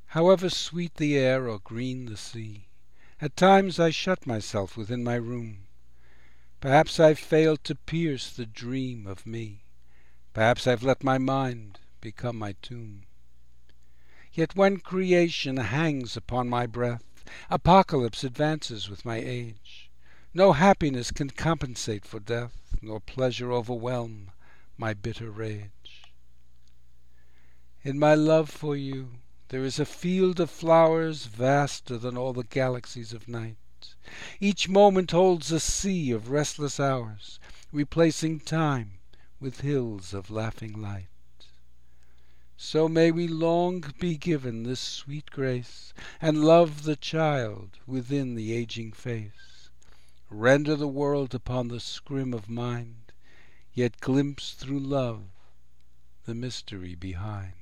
However sweet the air or green the sea, at times I shut myself within my room. Perhaps I've failed to pierce the dream of me, perhaps I've let my mind become my tomb. Yet when creation hangs upon my breath, apocalypse advances with my age. No happiness can compensate for death, nor pleasure overwhelm my bitter rage. In my love for you there is a field of flowers vaster than all the galaxies of night. Each moment holds a sea of restless hours, replacing time with hills of laughing light. So may we long be given this sweet grace, and love the child within the aging face. Render the world upon the scrim of mind, yet glimpse through love the mystery behind.